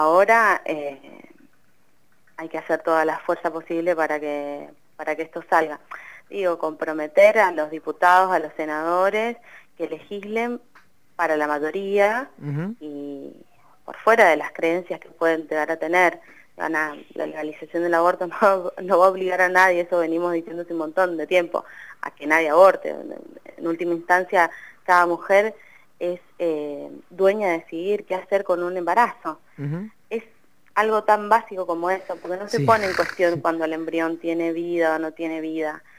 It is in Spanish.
Ahora hay que hacer toda la fuerza posible para que esto salga. Digo, comprometer a los diputados, a los senadores, que legislen para la mayoría Ujú. y por fuera de las creencias que pueden llegar a tener. La legalización del aborto no va a obligar a nadie, eso venimos diciendo hace un montón de tiempo, a que nadie aborte. En última instancia, cada mujer es dueña de decidir qué hacer con un embarazo. Ujú. Es algo tan básico como eso, porque no se Sí. pone en cuestión cuando el embrión tiene vida o no tiene vida.